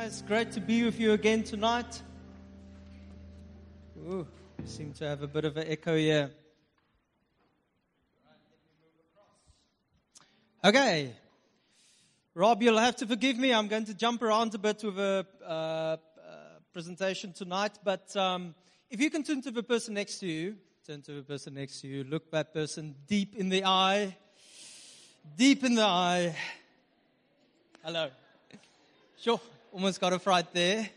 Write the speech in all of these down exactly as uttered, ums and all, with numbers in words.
guys. Great to be with you again tonight. Ooh, we seem to have a bit of an echo here. Okay. Rob, you'll have to forgive me. I'm going to jump around a bit with a uh, uh, presentation tonight. But um, if you can turn to the person next to you, turn to the person next to you, look that person deep in the eye. Deep in the eye. Hello. Sure, almost got it right there.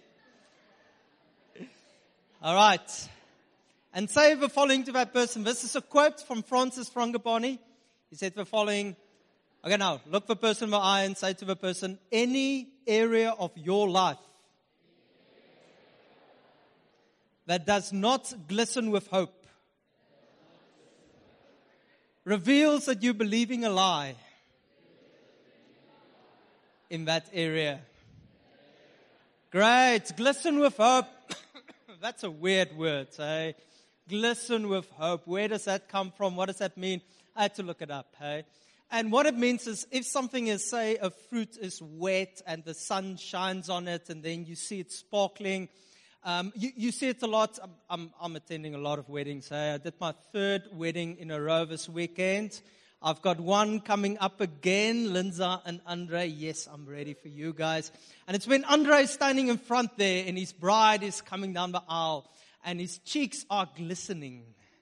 All right. And say the following to that person. This is a quote from Francis Frangipani. He said the following. Okay, now, look the person in the eye and say to the person, any area of your life that does not glisten with hope reveals that you're believing a lie in that area. Great. Glisten with hope. That's a weird word, hey? Glisten with hope. Where does that come from? What does that mean? I had to look it up, hey? And what it means is if something is, say, a fruit is wet and the sun shines on it and then you see it sparkling. Um, you, you see it a lot. I'm, I'm, I'm attending a lot of weddings, hey? I did my third wedding in a row this weekend. I've got one coming up again, Linza and Andre. Yes, I'm ready for you guys. And it's when Andre is standing in front there and his bride is coming down the aisle and his cheeks are glistening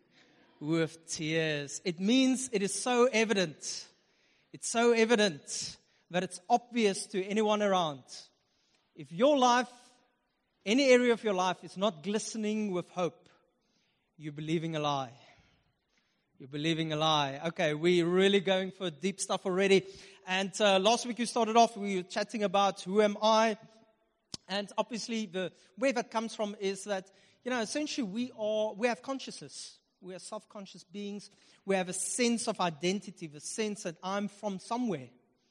with tears. It means it is so evident. It's so evident that it's obvious to anyone around. If your life, any area of your life is not glistening with hope, you're believing a lie. You're believing a lie. Okay, we're really going for deep stuff already. And uh, last week we started off, we were chatting about who am I? And obviously the where that comes from is that, you know, essentially we are, we have consciousness. We are self-conscious beings. We have a sense of identity, the sense that I'm from somewhere.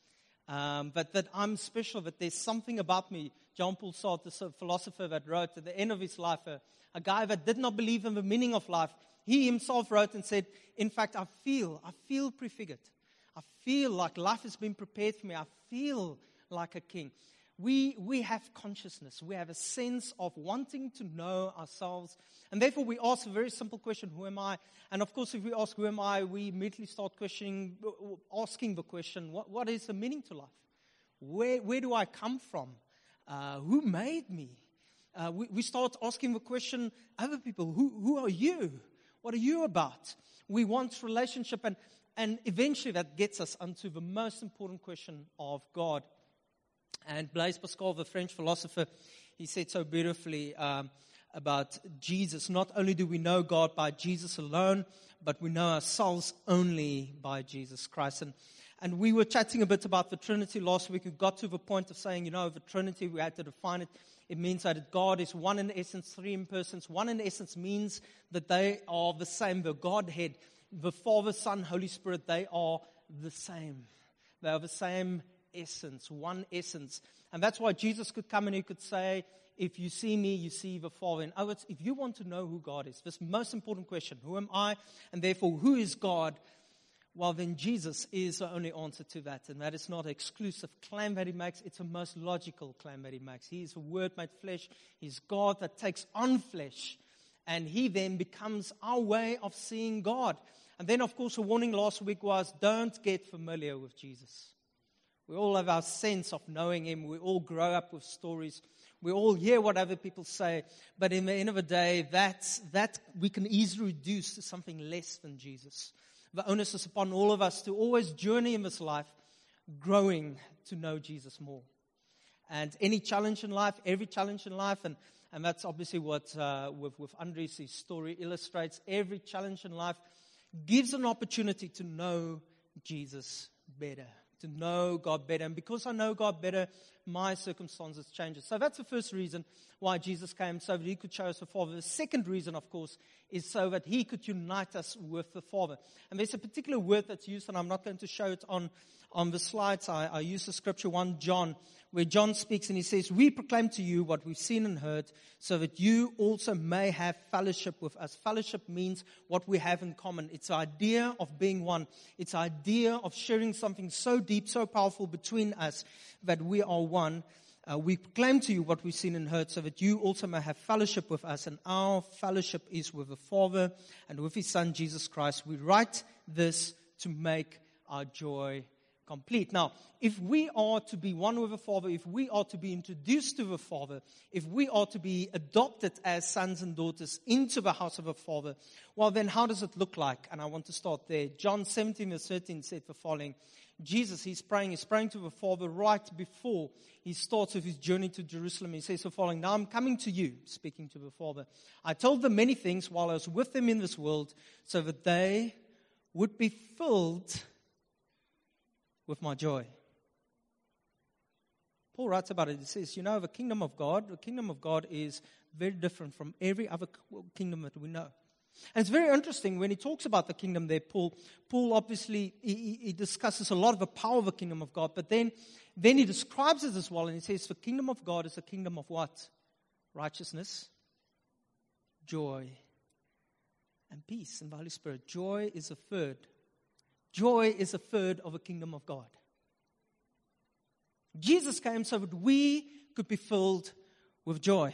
Um, but that I'm special, that there's something about me. Jean-Paul Sartre, the philosopher that wrote at the end of his life, a, a guy that did not believe in the meaning of life, he himself wrote and said, in fact, I feel, I feel prefigured. I feel like life has been prepared for me. I feel like a king. We we have consciousness. We have a sense of wanting to know ourselves. And therefore we ask a very simple question, who am I? And of course, if we ask who am I, we immediately start questioning, asking the question, what, what is the meaning to life? Where, where do I come from? Uh, who made me? Uh, we, we start asking the question, other people, who, who are you? What are you about? We want relationship, and, and eventually that gets us onto the most important question of God. And Blaise Pascal, the French philosopher, he said so beautifully um, about Jesus. Not only do we know God by Jesus alone, but we know ourselves only by Jesus Christ. And, and we were chatting a bit about the Trinity last week. We got to the point of saying, you know, the Trinity, we had to define it. It means that God is one in essence, three in persons. One in essence means that they are the same. The Godhead, the Father, Son, Holy Spirit, they are the same. They are the same essence, one essence. And that's why Jesus could come and he could say, if you see me, you see the Father. In other words, if you want to know who God is, this most important question, who am I? And therefore, who is God? Well, then Jesus is the only answer to that. And that is not an exclusive claim that he makes. It's a most logical claim that he makes. He is the Word made flesh. He's God that takes on flesh. And he then becomes our way of seeing God. And then, of course, the warning last week was, don't get familiar with Jesus. We all have our sense of knowing him. We all grow up with stories. We all hear what other people say. But in the end of the day, that's, that we can easily reduce to something less than Jesus. The onus is upon all of us to always journey in this life, growing to know Jesus more. And any challenge in life, every challenge in life, and, and that's obviously what uh, with, with Andres' his story illustrates, every challenge in life gives an opportunity to know Jesus better, to know God better. And because I know God better, my circumstances change. So that's the first reason why Jesus came, so that he could show us the Father. The second reason, of course, is so that he could unite us with the Father. And there's a particular word that's used, and I'm not going to show it on, on the slides. I, I use the scripture First John, where John speaks and he says, we proclaim to you what we've seen and heard, so that you also may have fellowship with us. Fellowship means what we have in common. It's the idea of being one. It's the idea of sharing something so deep, so powerful between us that we are one. Uh, we proclaim to you what we've seen and heard so that you also may have fellowship with us. And our fellowship is with the Father and with His Son, Jesus Christ. We write this to make our joy complete. Now, if we are to be one with the Father, if we are to be introduced to the Father, if we are to be adopted as sons and daughters into the house of the Father, well then how does it look like? And I want to start there. John seventeen verse thirteen said the following. Jesus, he's praying, he's praying to the Father right before he starts with his journey to Jerusalem. He says the following, now I'm coming to you, speaking to the Father. I told them many things while I was with them in this world, so that they would be filled with my joy. Paul writes about it. He says, you know, the kingdom of God, the kingdom of God is very different from every other kingdom that we know. And it's very interesting when he talks about the kingdom there, Paul, Paul obviously, he, he discusses a lot of the power of the kingdom of God, but then, then he describes it as well, and he says the kingdom of God is a kingdom of what? Righteousness, joy, and peace in the Holy Spirit. Joy is a third. Joy is a third of the kingdom of God. Jesus came so that we could be filled with joy.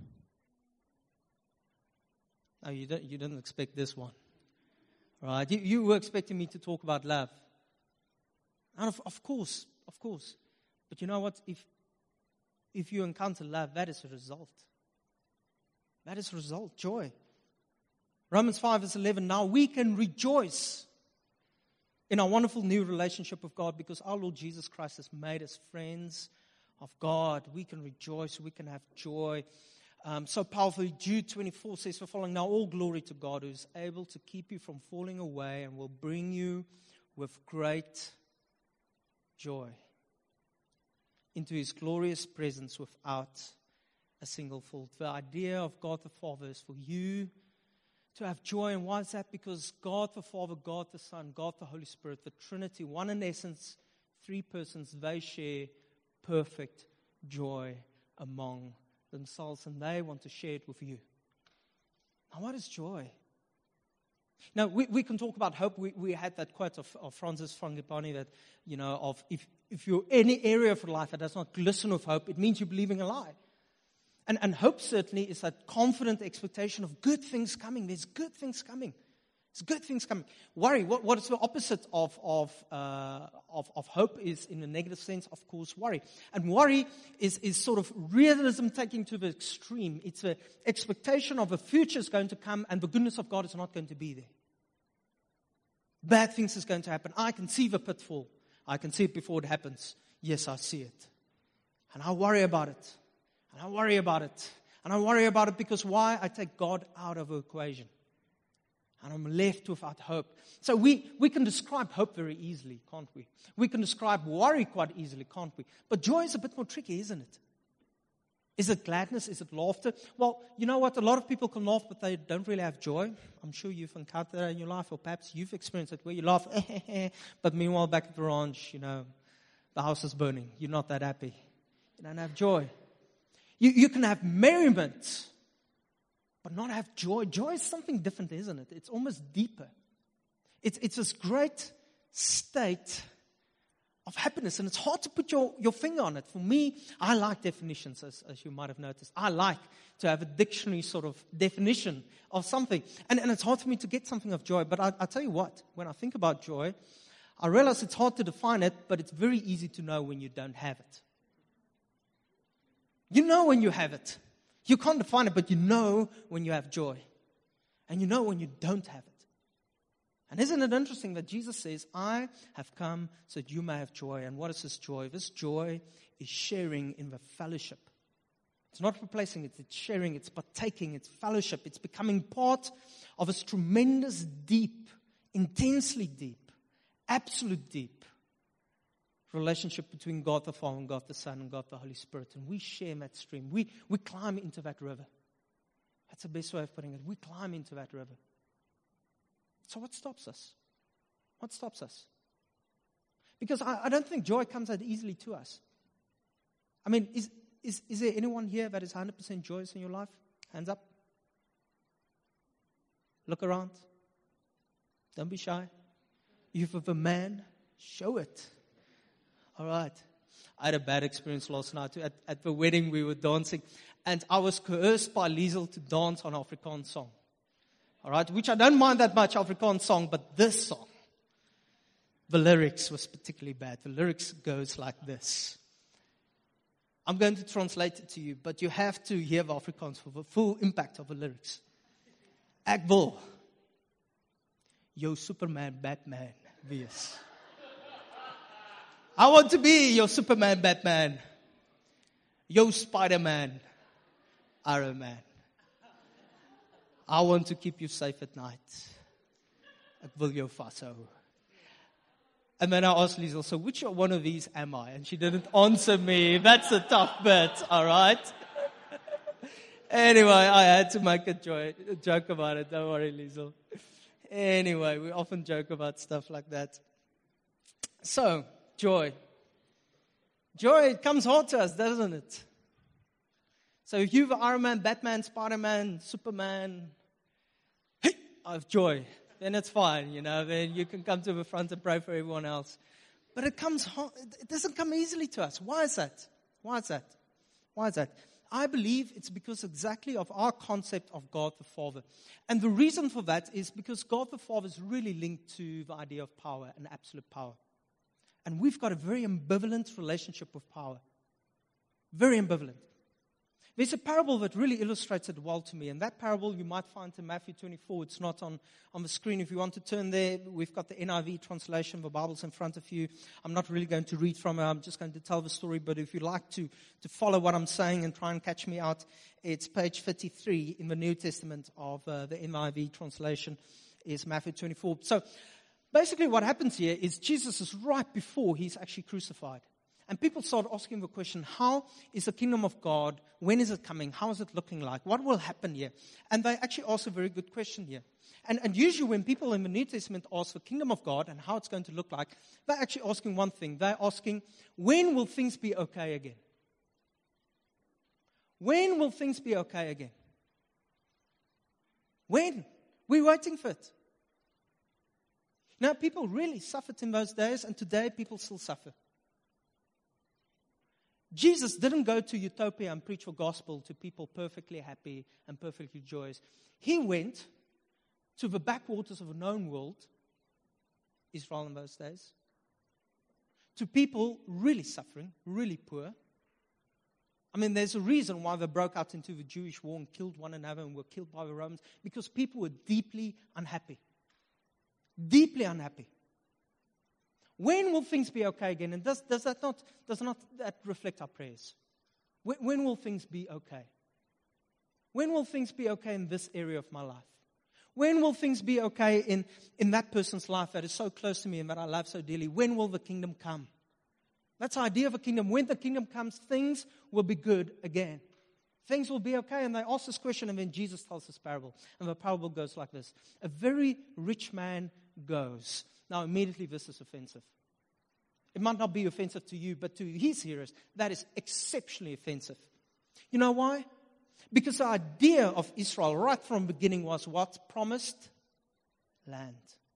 No, you don't, you didn't expect this one. Right? You, you were expecting me to talk about love. And of, of course, of course. But you know what? If, if you encounter love, that is a result. That is a result, joy. Romans five verse eleven, now we can rejoice in our wonderful new relationship with God because our Lord Jesus Christ has made us friends of God. We can rejoice, we can have joy. Um, so powerfully, Jude twenty-four says the following, now all glory to God who is able to keep you from falling away and will bring you with great joy into His glorious presence without a single fault. The idea of God the Father is for you to have joy. And why is that? Because God the Father, God the Son, God the Holy Spirit, the Trinity, one in essence, three persons, they share perfect joy among themselves, and they want to share it with you. Now, what is joy? Now, we, we can talk about hope. We, we had that quote of, of Francis Frangipani that, you know, of if, if you're any area of life that does not glisten with hope, it means you're believing a lie. And, and hope certainly is that confident expectation of good things coming. There's good things coming. There's good things coming. Worry, what, what is the opposite of, of, uh, of, of hope is in a negative sense, of course, worry. And worry is, is sort of realism taken to the extreme. It's the expectation of a future is going to come and the goodness of God is not going to be there. Bad things is going to happen. I can see the pitfall. I can see it before it happens. Yes, I see it. And I worry about it. And I worry about it. And I worry about it because why? I take God out of the equation. And I'm left without hope. So we, we can describe hope very easily, can't we? We can describe worry quite easily, can't we? But joy is a bit more tricky, isn't it? Is it gladness? Is it laughter? Well, you know what? A lot of people can laugh, but they don't really have joy. I'm sure you've encountered that in your life, or perhaps you've experienced it where you laugh, but meanwhile back at the ranch, you know, the house is burning. You're not that happy. You don't have joy. You, you can have merriment, but not have joy. Joy is something different, isn't it? It's almost deeper. It's, it's this great state of happiness, and it's hard to put your, your finger on it. For me, I like definitions, as, as you might have noticed. I like to have a dictionary sort of definition of something. And, and it's hard for me to get something of joy. But I, I'll tell you what, when I think about joy, I realize it's hard to define it, but it's very easy to know when you don't have it. You know when you have it. You can't define it, but you know when you have joy. And you know when you don't have it. And isn't it interesting that Jesus says, I have come so that you may have joy. And what is this joy? This joy is sharing in the fellowship. It's not replacing it. It's sharing. It's partaking. It's fellowship. It's becoming part of this tremendous deep, intensely deep, absolute deep relationship between God the Father and God the Son and God the Holy Spirit. And we share in that stream. We, we climb into that river. That's the best way of putting it. We climb into that river. So what stops us? What stops us? Because I, I don't think joy comes that easily to us. I mean, is, is, is there anyone here that is one hundred percent joyous in your life? Hands up. Look around. Don't be shy. If you're a man, show it. All right. I had a bad experience last night. At, at the wedding, we were dancing, and I was coerced by Liesel to dance on Afrikaans song. All right, which I don't mind that much, Afrikaans song, but this song, the lyrics was particularly bad. The lyrics goes like this. I'm going to translate it to you, but you have to hear the Afrikaans for the full impact of the lyrics. Ek wil jou Superman Batman wees. I want to be your Superman Batman, your Spider-Man, Iron Man. I want to keep you safe at night. Ek wil jou vashou. And then I asked Liesel, so which one of these am I? And she didn't answer me. That's a tough bit, all right? Anyway, I had to make a, joy, a joke about it. Don't worry, Liesel. Anyway, we often joke about stuff like that. So, joy. Joy, it comes hard to us, doesn't it? So if you've Iron Man, Batman, Spider-Man, Superman, hey, I have joy. Then it's fine, you know, then you can come to the front and pray for everyone else. But it comes, it doesn't come easily to us. Why is that? Why is that? Why is that? I believe it's because exactly of our concept of God the Father. And the reason for that is because God the Father is really linked to the idea of power and absolute power. And we've got a very ambivalent relationship with power. Very ambivalent. There's a parable that really illustrates it well to me, and that parable you might find in Matthew twenty-four. It's not on, on the screen. If you want to turn there, we've got the N I V translation, the Bible's in front of you. I'm not really going to read from it. I'm just going to tell the story, but if you'd like to, to follow what I'm saying and try and catch me out, it's page thirty-three in the New Testament of uh, the N I V translation is Matthew twenty-four. So basically what happens here is Jesus is right before he's actually crucified. And people start asking the question, how is the kingdom of God? When is it coming? How is it looking like? What will happen here? And they actually ask a very good question here. And, and usually when people in the New Testament ask the kingdom of God and how it's going to look like, they're actually asking one thing. They're asking, when will things be okay again? When will things be okay again? When? We're waiting for it. Now, people really suffered in those days, and today people still suffer. Jesus didn't go to utopia and preach the gospel to people perfectly happy and perfectly joyous. He went to the backwaters of a known world, Israel in those days, to people really suffering, really poor. I mean, there's a reason why they broke out into the Jewish war and killed one another and were killed by the Romans, because people were deeply unhappy. Deeply unhappy. When will things be okay again? And does, does that not does not that reflect our prayers? When, when will things be okay? When will things be okay in this area of my life? When will things be okay in, in that person's life that is so close to me and that I love so dearly? When will the kingdom come? That's the idea of a kingdom. When the kingdom comes, things will be good again. Things will be okay. And they ask this question, and then Jesus tells this parable. And the parable goes like this. A very rich man goes. Now, immediately this is offensive. It might not be offensive to you, but to his hearers, that is exceptionally offensive. You know why? Because the idea of Israel right from the beginning was what? Promised land.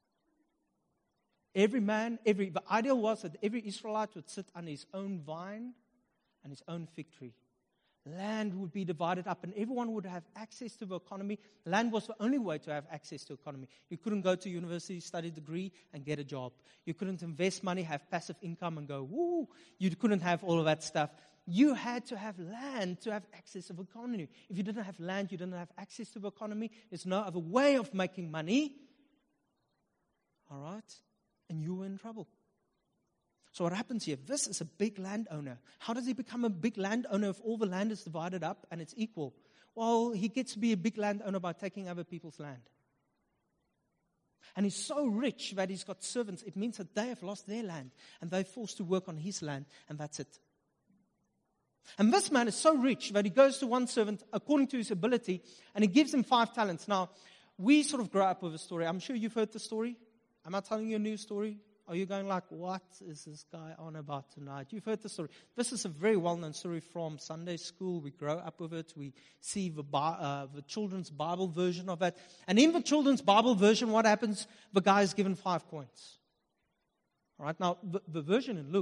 Every man, every the ideal was that every Israelite would sit under his own vine and his own fig tree. Land would be divided up and everyone would have access to the economy. Land was the only way to have access to economy. You couldn't go to university, study a degree, and get a job. You couldn't invest money, have passive income, and go, woo. You couldn't have all of that stuff. You had to have land to have access to the economy. If you didn't have land, you didn't have access to the economy. There's no other way of making money. All right? And you were in trouble. So what happens here? This is a big landowner. How does he become a big landowner if all the land is divided up and it's equal? Well, he gets to be a big landowner by taking other people's land. And he's so rich that he's got servants. It means that they have lost their land and they're forced to work on his land, and that's it. And this man is so rich that he goes to one servant according to his ability and he gives him five talents. Now, we sort of grow up with a story. I'm sure you've heard the story. Am I telling you a new story? Are you going like, what is this guy on about tonight? You've heard the story. This is a very well-known story from Sunday school. We grow up with it. We see the, uh, the children's Bible version of it. And in the children's Bible version, what happens? The guy is given five coins. All right, now, the, the version in Luke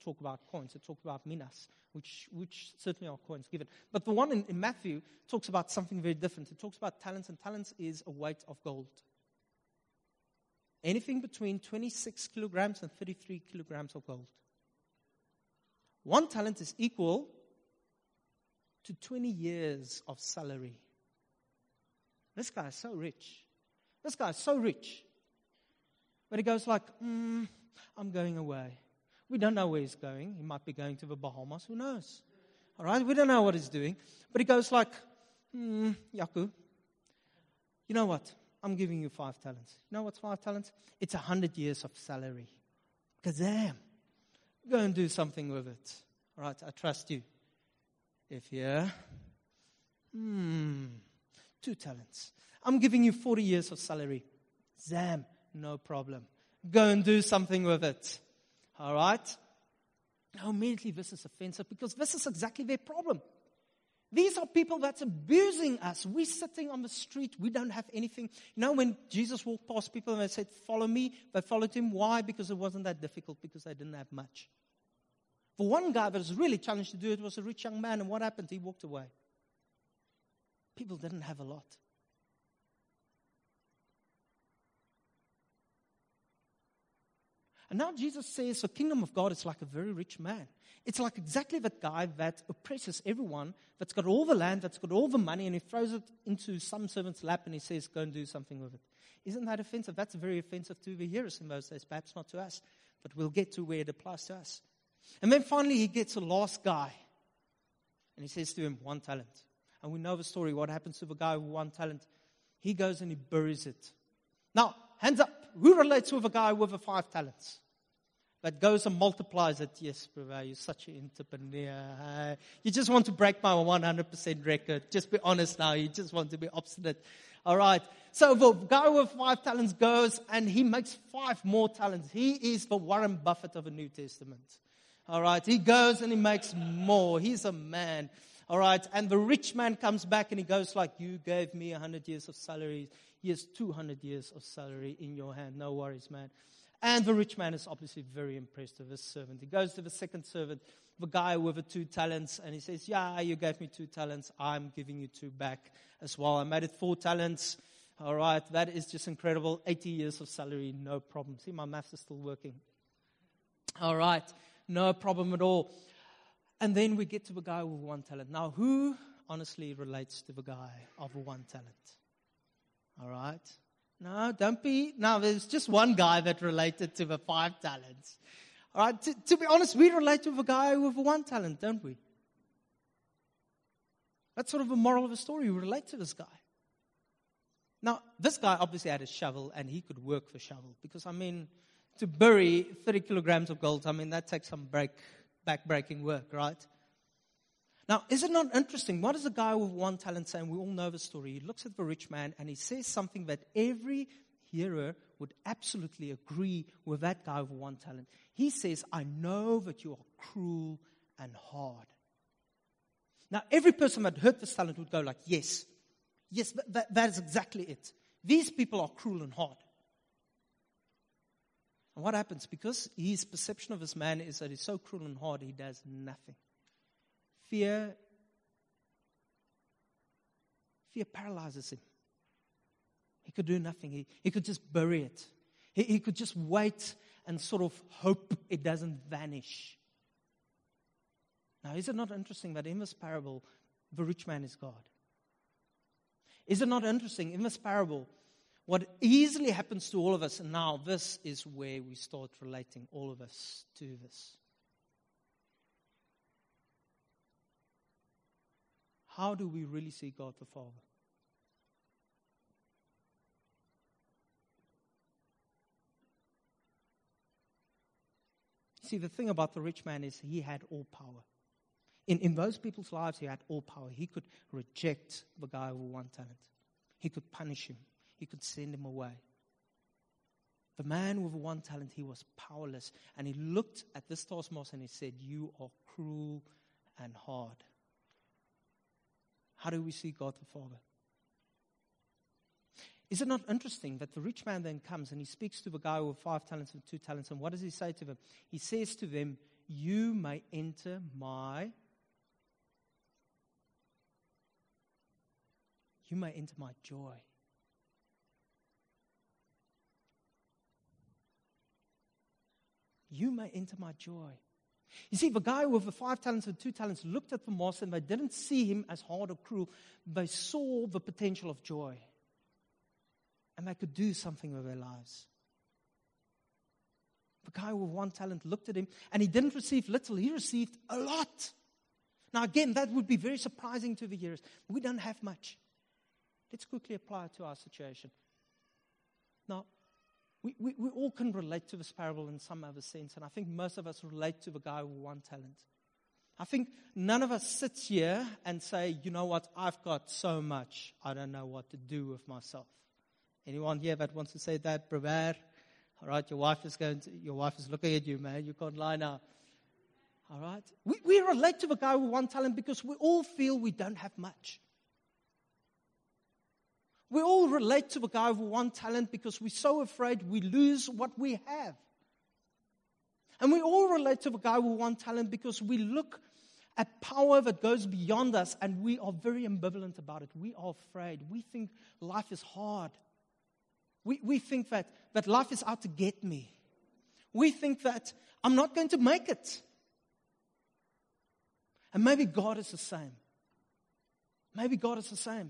talk about coins. It talks about minas, which which certainly are coins given. But the one in, in Matthew talks about something very different. It talks about talents, and talents is a weight of gold. Anything between twenty-six kilograms and thirty-three kilograms of gold. One talent is equal to twenty years of salary. This guy is so rich. This guy is so rich. But he goes like, mm, I'm going away. We don't know where he's going. He might be going to the Bahamas. Who knows? All right? We don't know what he's doing. But he goes like, mm, Yaku, you know what? I'm giving you five talents. You know what's five talents? It's a hundred years of salary. Kazam. Go and do something with it. All right? I trust you. If yeah, hmm, two talents. I'm giving you forty years of salary. Zam. No problem. Go and do something with it. All right? Now, immediately this is offensive because this is exactly their problem. These are people that's abusing us. We're sitting on the street. We don't have anything. You know, when Jesus walked past people and they said, follow me, they followed him. Why? Because it wasn't that difficult, because they didn't have much. For one guy that was really challenged to do it was a rich young man. And what happened? He walked away. People didn't have a lot. And now Jesus says the kingdom of God is like a very rich man. It's like exactly that guy that oppresses everyone, that's got all the land, that's got all the money, and he throws it into some servant's lap and he says, go and do something with it. Isn't that offensive? That's very offensive to the hearers in those days, perhaps not to us, but we'll get to where it applies to us. And then finally he gets a last guy, and he says to him, one talent. And we know the story, what happens to the guy with one talent. He goes and he buries it. Now, hands up, who relates with a guy with the five talents? But goes and multiplies it. Yes, brother, you're such an entrepreneur. You just want to break my one hundred percent record. Just be honest now. You just want to be obstinate. All right. So the guy with five talents goes and he makes five more talents. He is the Warren Buffett of the New Testament. All right. He goes and he makes more. He's a man. All right. And the rich man comes back and he goes like, you gave me one hundred years of salary. Here's two hundred years of salary in your hand. No worries, man. And the rich man is obviously very impressed with his servant. He goes to the second servant, the guy with the two talents, and he says, yeah, you gave me two talents. I'm giving you two back as well. I made it four talents. All right, that is just incredible. eighty years of salary, no problem. See, my maths is still working. All right, no problem at all. And then we get to the guy with one talent. Now, who honestly relates to the guy of one talent? All right. No, don't be. Now, there's just one guy that related to the five talents. All right. To, to be honest, we relate to the guy with one talent, don't we? That's sort of the moral of the story. We relate to this guy. Now, this guy obviously had a shovel, and he could work the shovel. Because, I mean, to bury thirty kilograms of gold, I mean, that takes some break, back-breaking work, right? Now, is it not interesting? What does a guy with one talent say? And we all know the story. He looks at the rich man and he says something that every hearer would absolutely agree with that guy with one talent. He says, I know that you are cruel and hard. Now, every person that heard this talent would go like, yes, yes, that, that is exactly it. These people are cruel and hard. And what happens? Because his perception of this man is that he's so cruel and hard, he does nothing. Fear, fear paralyzes him. He could do nothing. He, he could just bury it. He, he could just wait and sort of hope it doesn't vanish. Now, is it not interesting that in this parable, the rich man is God? Is it not interesting in this parable, what easily happens to all of us, and now this is where we start relating all of us to this. How do we really see God the Father? See, the thing about the rich man is he had all power. In, in those people's lives, he had all power. He could reject the guy with one talent. He could punish him. He could send him away. The man with one talent, he was powerless. And he looked at this taskmaster and he said, you are cruel and hard. How do we see God the Father? Is it not interesting that the rich man then comes and he speaks to the guy with five talents and two talents, and what does he say to them? He says to them, you may enter my you may enter my joy. You may enter my joy. You see, the guy with the five talents and two talents looked at the master and they didn't see him as hard or cruel. They saw the potential of joy. And they could do something with their lives. The guy with one talent looked at him and he didn't receive little, he received a lot. Now again, that would be very surprising to the hearers. We don't have much. Let's quickly apply it to our situation. Now, We, we, we all can relate to this parable in some other sense, and I think most of us relate to the guy with one talent. I think none of us sits here and say, you know what, I've got so much, I don't know what to do with myself. Anyone here that wants to say that, brother? All right, your wife is going to, your wife is looking at you, man. You can't lie now. All right, we, we relate to the guy with one talent because we all feel we don't have much. We all relate to the guy with one talent because we're so afraid we lose what we have. And we all relate to the guy with one talent because we look at power that goes beyond us and we are very ambivalent about it. We are afraid. We think life is hard. We, we think that, that life is out to get me. We think that I'm not going to make it. And maybe God is the same. Maybe God is the same.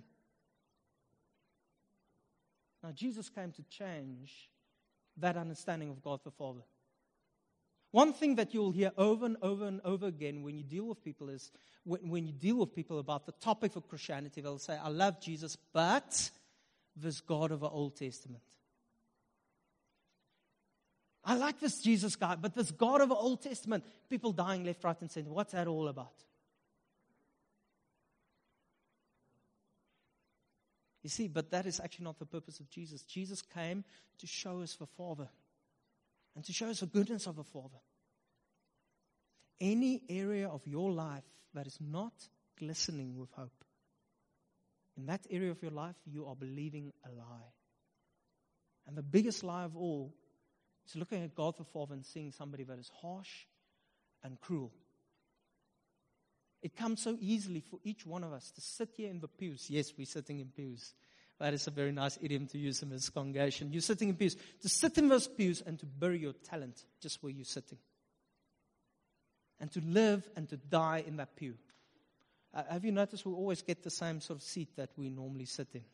Now, Jesus came to change that understanding of God the Father. One thing that you'll hear over and over and over again when you deal with people is, when, when you deal with people about the topic of Christianity, they'll say, I love Jesus, but this God of the Old Testament. I like this Jesus guy, but this God of the Old Testament, people dying left, right, and center, what's that all about? You see, but that is actually not the purpose of Jesus. Jesus came to show us the Father and to show us the goodness of the Father. Any area of your life that is not glistening with hope, in that area of your life, you are believing a lie. And the biggest lie of all is looking at God the Father and seeing somebody that is harsh and cruel. It comes so easily for each one of us to sit here in the pews. Yes, we're sitting in pews. That is a very nice idiom to use in this congregation. You're sitting in pews. To sit in those pews and to bury your talent just where you're sitting. And to live and to die in that pew. Uh, have you noticed we always get the same sort of seat that we normally sit in?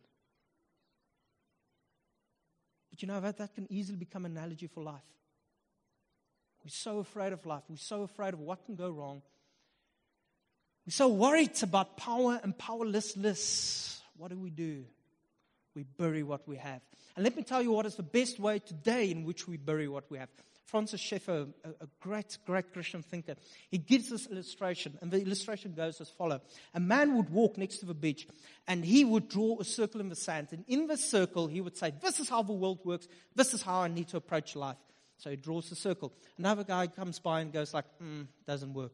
But you know that that can easily become an analogy for life. We're so afraid of life. We're so afraid of what can go wrong. We're so worried about power and powerlessness. What do we do? We bury what we have. And let me tell you what is the best way today in which we bury what we have. Francis Schaeffer, a, a great, great Christian thinker, he gives this illustration. And the illustration goes as follows. A man would walk next to the beach and he would draw a circle in the sand. And in this circle, he would say, this is how the world works. This is how I need to approach life. So he draws a circle. Another guy comes by and goes like, mm, doesn't work.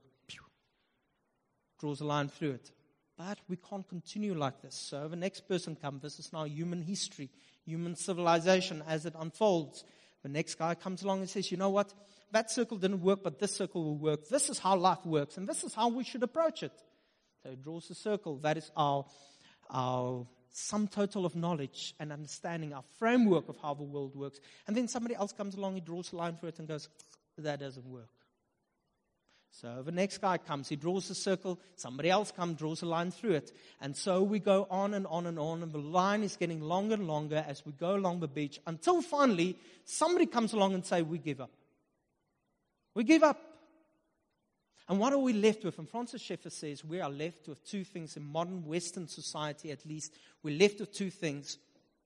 Draws a line through it. But we can't continue like this. So the next person comes. This is now human history, human civilization as it unfolds. The next guy comes along and says, you know what? That circle didn't work, but this circle will work. This is how life works, and this is how we should approach it. So he draws a circle. That is our, our sum total of knowledge and understanding, our framework of how the world works. And then somebody else comes along, he draws a line through it and goes, that doesn't work. So the next guy comes, he draws a circle, somebody else comes, draws a line through it. And so we go on and on and on, and the line is getting longer and longer as we go along the beach, until finally somebody comes along and say, we give up. We give up. And what are we left with? And Francis Schaeffer says we are left with two things in modern Western society, at least. We're left with two things.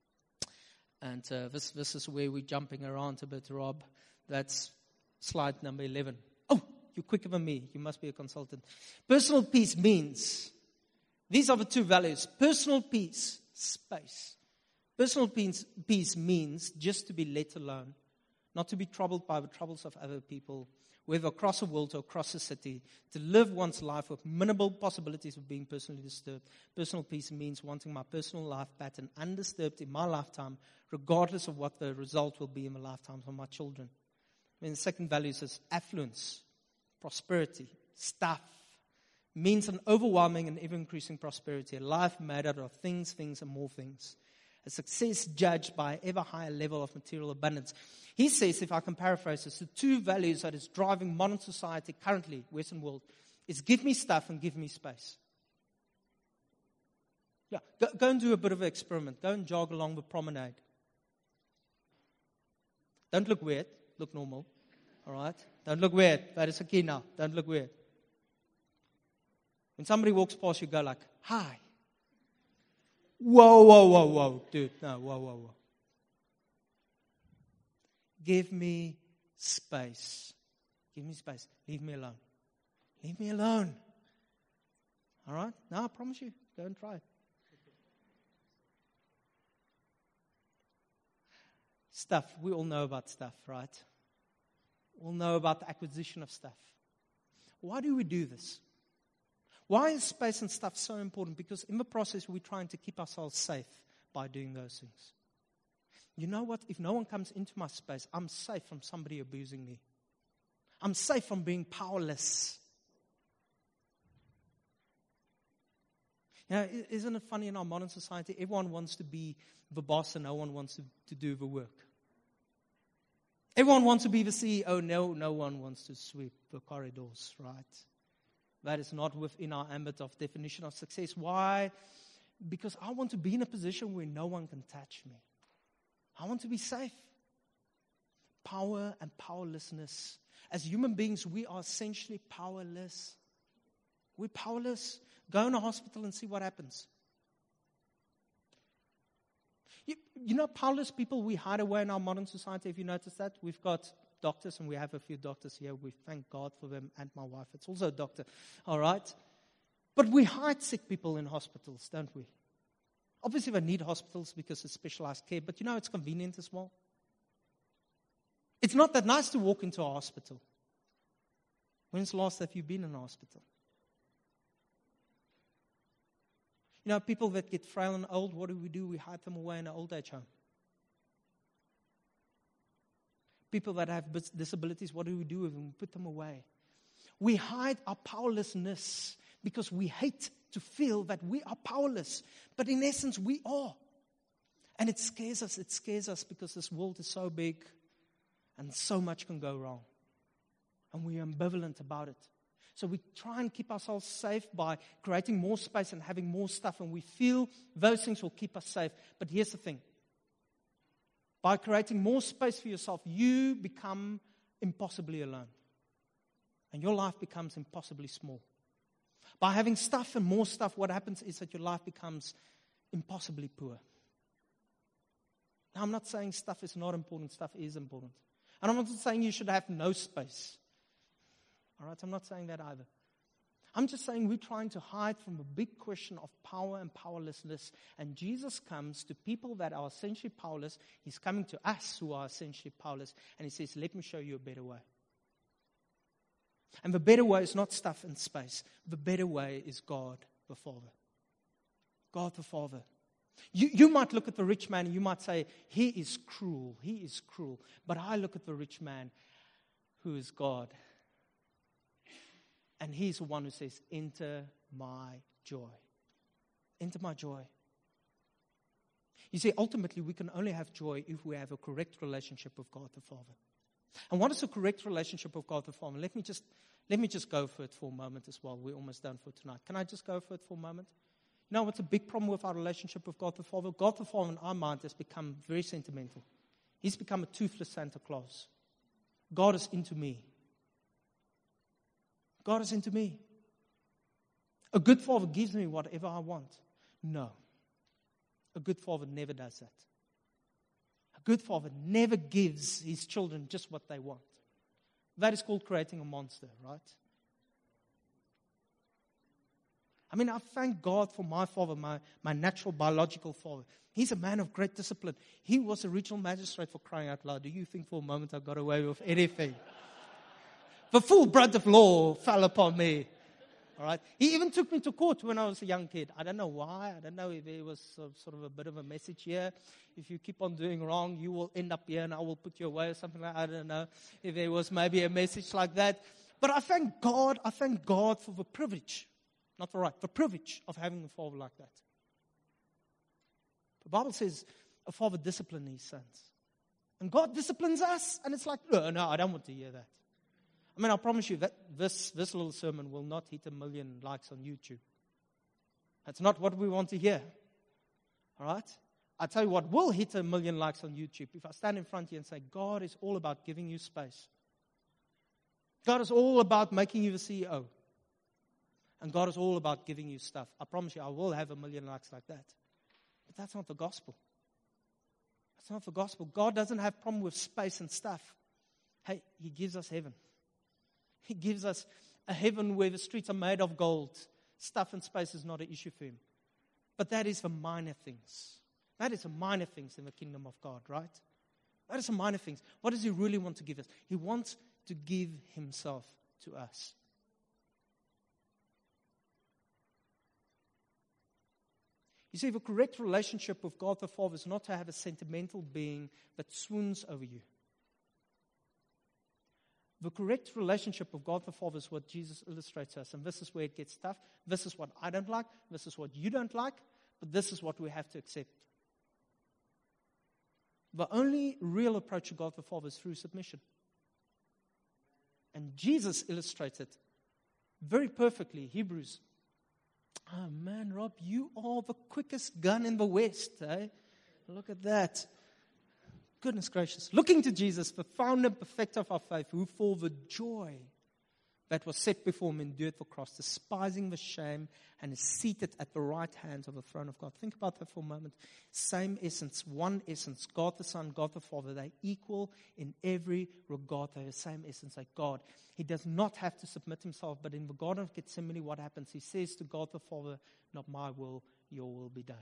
And uh, this, this is where we're jumping around a bit, Rob. That's slide number eleven. Oh! You're quicker than me. You must be a consultant. Personal peace means, these are the two values. Personal peace, space. Personal peace, peace means just to be let alone, not to be troubled by the troubles of other people, whether across the world or across the city, to live one's life with minimal possibilities of being personally disturbed. Personal peace means wanting my personal life pattern undisturbed in my lifetime, regardless of what the result will be in the lifetimes of my children. I mean, the second value is affluence. prosperity, stuff, means an overwhelming and ever-increasing prosperity, a life made out of things, things, and more things. A success judged by an ever higher level of material abundance. He says, if I can paraphrase this, the two values that is driving modern society currently, Western world, is give me stuff and give me space. Yeah, go, go and do a bit of an experiment. Go and jog along the promenade. Don't look weird. Look normal. All right? Don't look weird. That is a key now. Don't look weird. When somebody walks past you, go like, hi. Whoa, whoa, whoa, whoa. Dude, no, whoa, whoa, whoa. Give me space. Give me space. Leave me alone. Leave me alone. All right? No, I promise you. Go and try it. Stuff. We all know about stuff, right? We all know about the acquisition of stuff. Why do we do this? Why is space and stuff so important? Because in the process, we're trying to keep ourselves safe by doing those things. You know what? If no one comes into my space, I'm safe from somebody abusing me. I'm safe from being powerless. You know, isn't it funny in our modern society, everyone wants to be the boss and no one wants to, to do the work. Everyone wants to be the C E O, no, no one wants to sweep the corridors, right? That is not within our ambit of definition of success. Why? Because I want to be in a position where no one can touch me. I want to be safe. Power and powerlessness. As human beings, we are essentially powerless. We're powerless. Go in a hospital and see what happens. You, you know, powerless people, we hide away in our modern society. Have you noticed that? We've got doctors, and we have a few doctors here. We thank God for them, and my wife. It's also a doctor. All right? But we hide sick people in hospitals, don't we? Obviously, we need hospitals because it's specialized care, but you know, it's convenient as well. It's not that nice to walk into a hospital. When's the last have you been in a hospital? You know, people that get frail and old, what do we do? We hide them away in an old age home. People that have disabilities, what do we do with them? We put them away. We hide our powerlessness because we hate to feel that we are powerless. But in essence, we are. And it scares us. It scares us because this world is so big and so much can go wrong. And we are ambivalent about it. So we try and keep ourselves safe by creating more space and having more stuff. And we feel those things will keep us safe. But here's the thing. By creating more space for yourself, you become impossibly alone. And your life becomes impossibly small. By having stuff and more stuff, what happens is that your life becomes impossibly poor. Now, I'm not saying stuff is not important. Stuff is important. And I'm not saying you should have no space. All right, I'm not saying that either. I'm just saying we're trying to hide from a big question of power and powerlessness. And Jesus comes to people that are essentially powerless. He's coming to us who are essentially powerless. And he says, let me show you a better way. And the better way is not stuff and space. The better way is God the Father. God the Father. You, you might look at the rich man and you might say, he is cruel. He is cruel. But I look at the rich man who is God. And he's the one who says, enter my joy. Enter my joy. You see, ultimately, we can only have joy if we have a correct relationship with God the Father. And what is a correct relationship with God the Father? Let me just let me just go for it for a moment as well. We're almost done for tonight. Can I just go for it for a moment? You know what's a big problem with our relationship with God the Father? God the Father in our mind has become very sentimental. He's become a toothless Santa Claus. God is into me. God is into me. A good father gives me whatever I want. No. A good father never does that. A good father never gives his children just what they want. That is called creating a monster, right? I mean, I thank God for my father, my, my natural biological father. He's a man of great discipline. He was a regional magistrate, for crying out loud. Do you think for a moment I got away with anything? The full brunt of law fell upon me. All right. He even took me to court when I was a young kid. I don't know why. I don't know if there was sort of a bit of a message here. If you keep on doing wrong, you will end up here and I will put you away or something like that. I don't know if there was maybe a message like that. But I thank God, I thank God for the privilege, not the right, the privilege of having a father like that. The Bible says a father disciplines his sons. And God disciplines us, and it's like, no, no, I don't want to hear that. I mean, I promise you that this, this little sermon will not hit a million likes on YouTube. That's not what we want to hear. All right? I tell you what will hit a million likes on YouTube. If I stand in front of you and say, God is all about giving you space. God is all about making you the C E O. And God is all about giving you stuff. I promise you, I will have a million likes like that. But that's not the gospel. That's not the gospel. God doesn't have a problem with space and stuff. Hey, He gives us heaven. He gives us a heaven where the streets are made of gold. Stuff and space is not an issue for Him. But that is the minor things. That is the minor things in the kingdom of God, right? That is the minor things. What does He really want to give us? He wants to give Himself to us. You see, the correct relationship with God the Father is not to have a sentimental being that swoons over you. The correct relationship with God the Father is what Jesus illustrates us. And this is where it gets tough. This is what I don't like. This is what you don't like. But this is what we have to accept. The only real approach to God the Father is through submission. And Jesus illustrates it very perfectly. Hebrews. Oh man, Rob, you are the quickest gun in the West, eh? Look at that. Goodness gracious. Looking to Jesus, the founder and perfecter of our faith, who for the joy that was set before Him endured the cross, despising the shame, and is seated at the right hand of the throne of God. Think about that for a moment. Same essence, one essence. God the Son, God the Father. They equal in every regard. They're the same essence like God. He does not have to submit Himself, but in the Garden of Gethsemane, what happens? He says to God the Father, not my will, your will be done.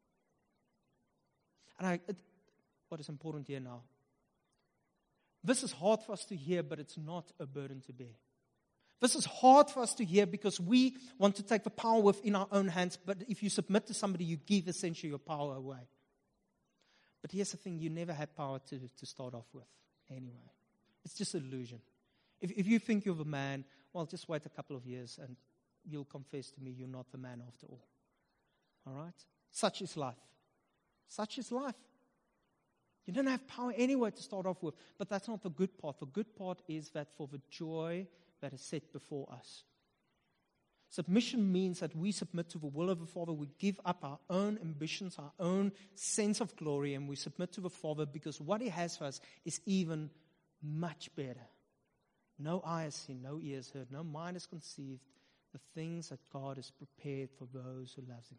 And I, it, what is important here now? This is hard for us to hear, but it's not a burden to bear. This is hard for us to hear because we want to take the power within our own hands, but if you submit to somebody, you give essentially your power away. But here's the thing, you never had power to, to start off with anyway. It's just an illusion. If, if you think you're the man, well, just wait a couple of years and you'll confess to me you're not the man after all. All right? Such is life. Such is life. You don't have power anyway to start off with, but that's not the good part. The good part is that for the joy that is set before us. Submission means that we submit to the will of the Father. We give up our own ambitions, our own sense of glory, and we submit to the Father because what He has for us is even much better. No eye has seen, no ear has heard, no mind has conceived the things that God has prepared for those who love Him.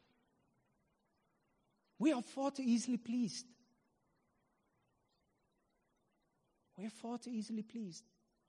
We are far too easily pleased. We are far too easily pleased.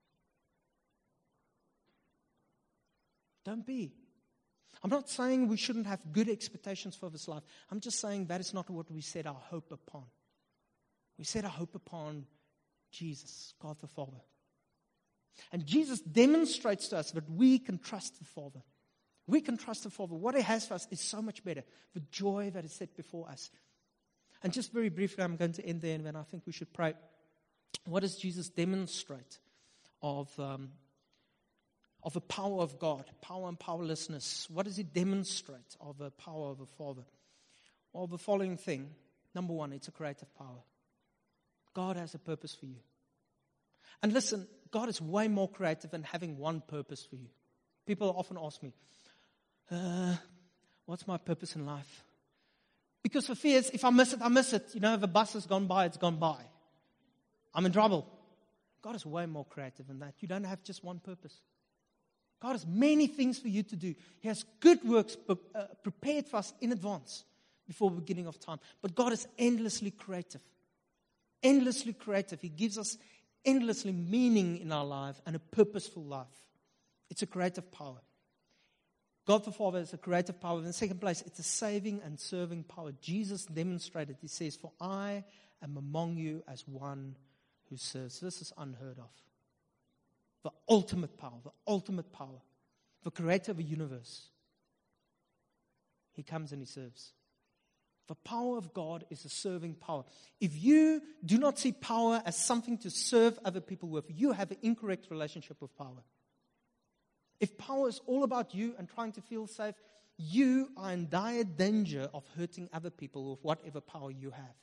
Don't be. I'm not saying we shouldn't have good expectations for this life. I'm just saying that is not what we set our hope upon. We set our hope upon Jesus, God the Father. And Jesus demonstrates to us that we can trust the Father. We can trust the Father. What He has for us is so much better. The joy that is set before us. And just very briefly, I'm going to end there, and then I think we should pray. What does Jesus demonstrate of um, of the power of God, power and powerlessness? What does He demonstrate of the power of the Father? Well, the following thing. Number one, it's a creative power. God has a purpose for you. And listen, God is way more creative than having one purpose for you. People often ask me, uh, what's my purpose in life? Because the fear is, if I miss it, I miss it. You know, if a bus has gone by, it's gone by. I'm in trouble. God is way more creative than that. You don't have just one purpose. God has many things for you to do. He has good works pre- uh, prepared for us in advance before the beginning of time. But God is endlessly creative. Endlessly creative. He gives us endlessly meaning in our life and a purposeful life. It's a creative power. God the Father is a creative power. In the second place, it's a saving and serving power. Jesus demonstrated, He says, for I am among you as one who serves. This is unheard of. The ultimate power, the ultimate power, the creator of the universe. He comes and He serves. The power of God is a serving power. If you do not see power as something to serve other people with, you have an incorrect relationship with power. If power is all about you and trying to feel safe, you are in dire danger of hurting other people with whatever power you have.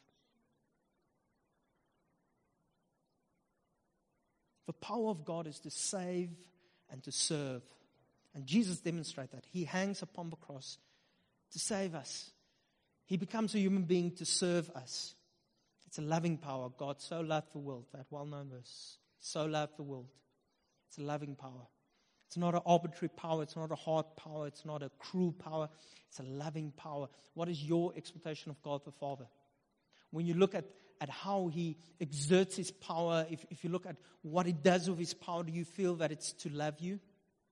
The power of God is to save and to serve. And Jesus demonstrated that. He hangs upon the cross to save us. He becomes a human being to serve us. It's a loving power. God so loved the world, that well-known verse. So loved the world. It's a loving power. It's not an arbitrary power. It's not a hard power. It's not a cruel power. It's a loving power. What is your expectation of God the Father? When you look at, at how He exerts His power, if, if you look at what He does with His power, do you feel that it's to love you?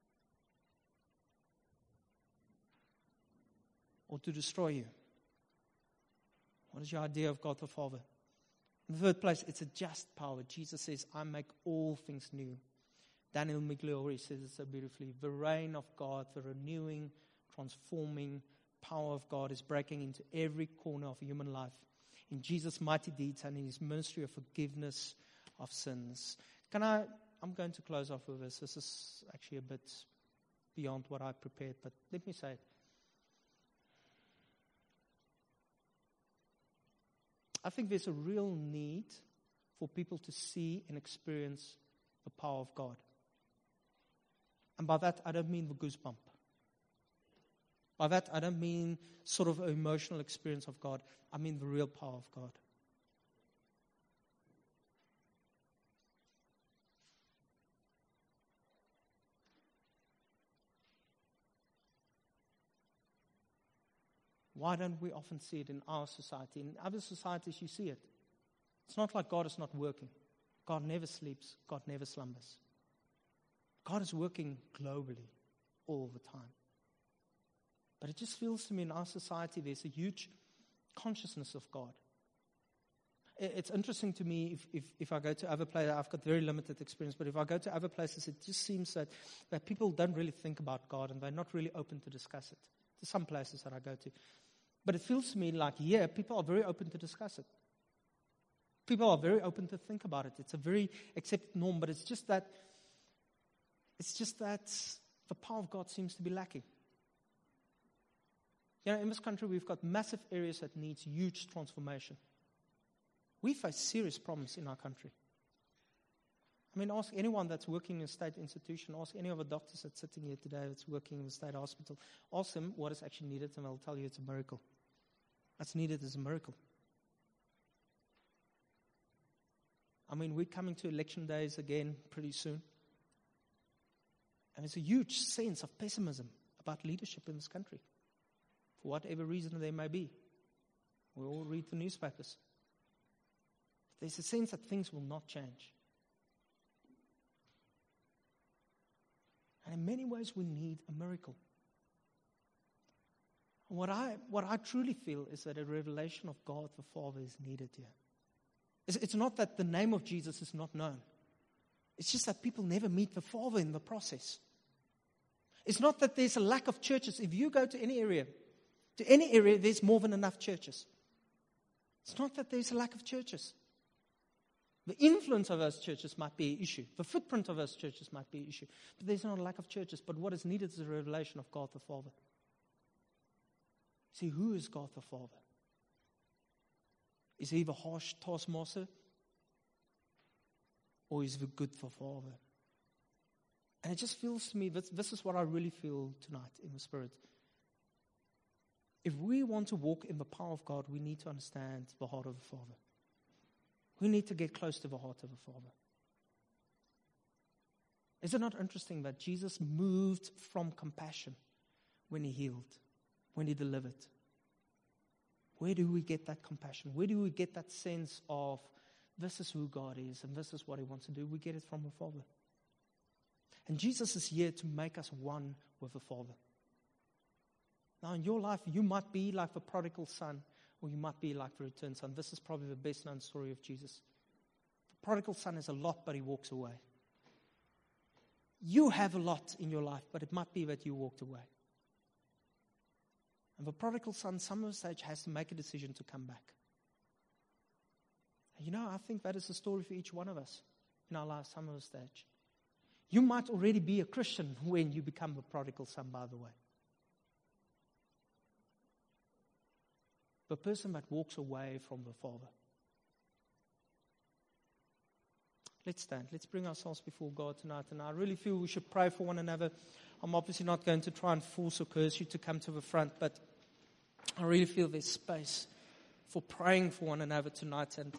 Or to destroy you? What is your idea of God the Father? In the third place, it's a just power. Jesus says, I make all things new. Daniel Migliori says it so beautifully. The reign of God, the renewing, transforming power of God is breaking into every corner of human life. In Jesus' mighty deeds and in His ministry of forgiveness of sins. Can I, I'm going to close off with this. This is actually a bit beyond what I prepared, but let me say it. I think there's a real need for people to see and experience the power of God. And by that, I don't mean the goosebump. By that, I don't mean sort of an emotional experience of God. I mean the real power of God. Why don't we often see it in our society? In other societies, you see it. It's not like God is not working. God never sleeps. God never slumbers. God is working globally all the time. But it just feels to me in our society there's a huge consciousness of God. It's interesting to me if, if, if I go to other places, I've got very limited experience, but if I go to other places, it just seems that, that people don't really think about God and they're not really open to discuss it. There's some places that I go to. But it feels to me like here, people are very open to discuss it. People are very open to think about it. It's a very accepted norm, but it's just that it's just that the power of God seems to be lacking. You know, in this country, we've got massive areas that needs huge transformation. We face serious problems in our country. I mean, ask anyone that's working in a state institution, ask any of the doctors that's sitting here today that's working in a state hospital, ask them what is actually needed, and they'll tell you it's a miracle. What's needed is a miracle. I mean, we're coming to election days again pretty soon. And there's a huge sense of pessimism about leadership in this country, for whatever reason there may be. We all read the newspapers. There's a sense that things will not change. And in many ways, we need a miracle. What I, what I truly feel is that a revelation of God the Father is needed here. It's, it's not that the name of Jesus is not known. It's just that people never meet the Father in the process. It's not that there's a lack of churches. If you go to any area, to any area, there's more than enough churches. It's not that there's a lack of churches. The influence of those churches might be an issue. The footprint of those churches might be an issue. But there's not a lack of churches. But what is needed is a revelation of God the Father. See, who is God the Father? Is He the harsh taskmaster? Or is He the good Father? And it just feels to me, that this is what I really feel tonight in the Spirit. If we want to walk in the power of God, we need to understand the heart of the Father. We need to get close to the heart of the Father. Is it not interesting that Jesus moved from compassion when He healed, when He delivered? Where do we get that compassion? Where do we get that sense of this is who God is and this is what He wants to do? We get it from the Father. And Jesus is here to make us one with the Father. Now in your life, you might be like the prodigal son, or you might be like the returned son. This is probably the best known story of Jesus. The prodigal son has a lot, but he walks away. You have a lot in your life, but it might be that you walked away. And the prodigal son, some stage, has to make a decision to come back. And you know, I think that is the story for each one of us in our lives, some of the stage. You might already be a Christian when you become a prodigal son, by the way. The person that walks away from the Father. Let's stand. Let's bring ourselves before God tonight. And I really feel we should pray for one another. I'm obviously not going to try and force or curse you to come to the front, but I really feel there's space for praying for one another tonight. And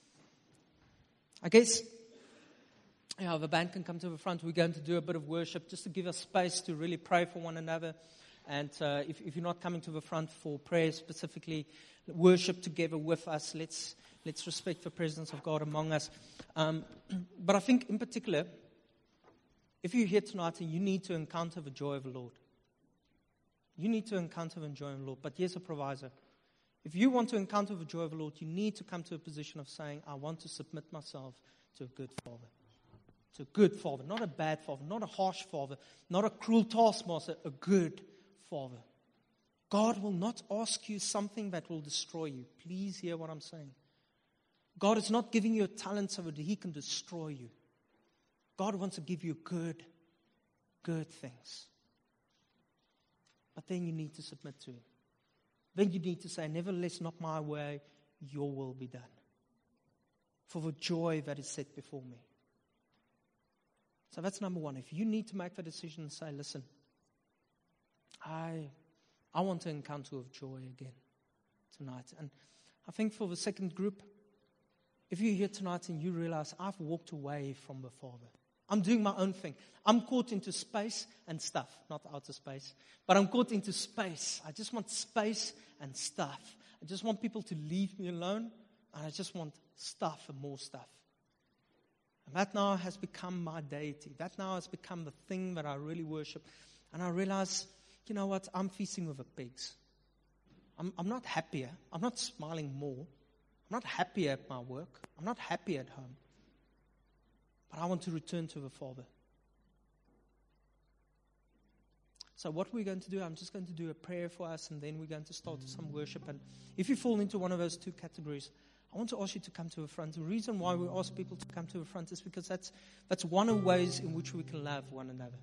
I guess, yeah, the band can come to the front. We're going to do a bit of worship just to give us space to really pray for one another. And uh, if, if you're not coming to the front for prayer specifically, worship together with us. Let's let's respect the presence of God among us. Um, but I think in particular, if you're here tonight and you need to encounter the joy of the Lord, you need to encounter the joy of the Lord. But here's a proviso. If you want to encounter the joy of the Lord, you need to come to a position of saying, I want to submit myself to a good Father. To a good Father, not a bad Father, not a harsh Father, not a cruel taskmaster, a good Father. God will not ask you something that will destroy you. Please hear what I'm saying. God is not giving you a talent so that He can destroy you. God wants to give you good, good things. But then you need to submit to Him. Then you need to say, nevertheless, not my way, your will be done. For the joy that is set before me. So that's number one. If you need to make the decision and say, listen, I I want to encounter with joy again tonight. And I think for the second group, if you're here tonight and you realize I've walked away from the Father. I'm doing my own thing. I'm caught into space and stuff, not outer space, but I'm caught into space. I just want space and stuff. I just want people to leave me alone, and I just want stuff and more stuff. And that now has become my deity. That now has become the thing that I really worship. And I realize, you know what, I'm feasting with the pigs. I'm, I'm not happier. I'm not smiling more. I'm not happier at my work. I'm not happy at home. But I want to return to the Father. So what we're going to do, I'm just going to do a prayer for us, and then we're going to start some worship. And if you fall into one of those two categories, I want to ask you to come to the front. The reason why we ask people to come to the front is because that's that's one of the ways in which we can love one another.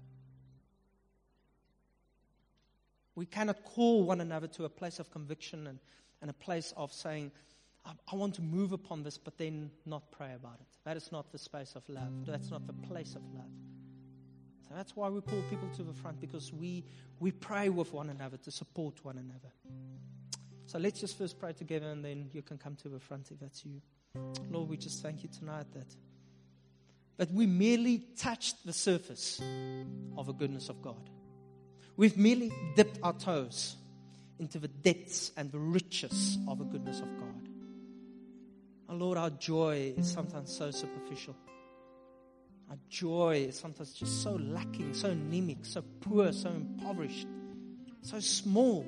We cannot call one another to a place of conviction and, and a place of saying, I, I want to move upon this, but then not pray about it. That is not the space of love. That's not the place of love. So that's why we call people to the front, because we, we pray with one another to support one another. So let's just first pray together, and then you can come to the front if that's you. Lord, we just thank you tonight that, that we merely touched the surface of the goodness of God. We've merely dipped our toes into the depths and the riches of the goodness of God. And Lord, our joy is sometimes so superficial. Our joy is sometimes just so lacking, so anemic, so poor, so impoverished, so small.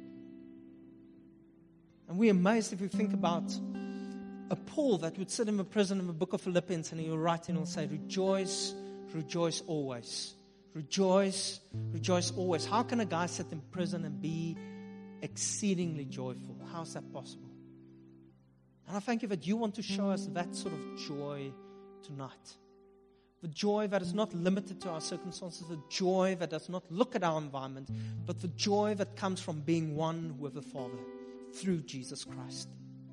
And we're amazed if we think about a Paul that would sit in the prison in the book of Philippians, and he will write and he'll say, rejoice, rejoice always. Rejoice, rejoice always. How can a guy sit in prison and be exceedingly joyful? How is that possible? And I thank you that you want to show us that sort of joy tonight. The joy that is not limited to our circumstances, the joy that does not look at our environment, but the joy that comes from being one with the Father through Jesus Christ.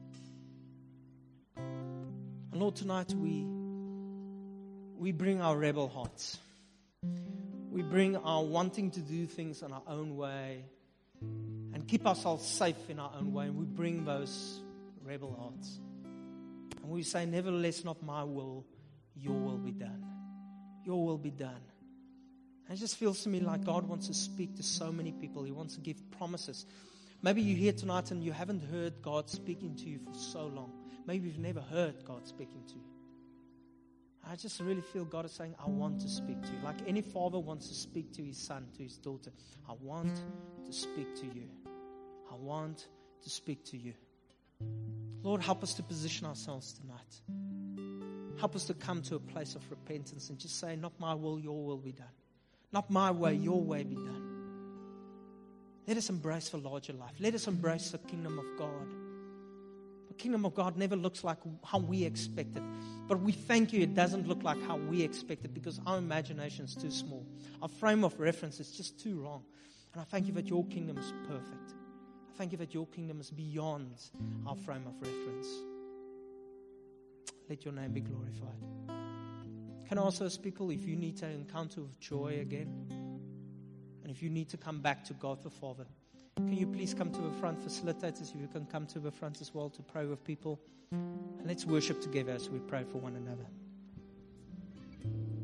And Lord, tonight we, we bring our rebel hearts. We bring our wanting to do things in our own way and keep ourselves safe in our own way. And we bring those rebel hearts. And we say, nevertheless, not my will, your will be done. Your will be done. And it just feels to me like God wants to speak to so many people. He wants to give promises. Maybe you're here tonight and you haven't heard God speaking to you for so long. Maybe you've never heard God speaking to you. I just really feel God is saying, I want to speak to you. Like any father wants to speak to his son, to his daughter. I want to speak to you. I want to speak to you. Lord, help us to position ourselves tonight. Help us to come to a place of repentance and just say, not my will, your will be done. Not my way, your way be done. Let us embrace the larger life. Let us embrace the kingdom of God. kingdom of God never looks like how we expect it. But we thank you it doesn't look like how we expect it, because our imagination is too small. Our frame of reference is just too wrong. And I thank you that your kingdom is perfect. I thank you that your kingdom is beyond our frame of reference. Let your name be glorified. Can I also ask people, if you need to encounter with joy again, and if you need to come back to God the Father, can you please come to the front? Facilitators, if you can come to the front as well to pray with people. And let's worship together as we pray for one another.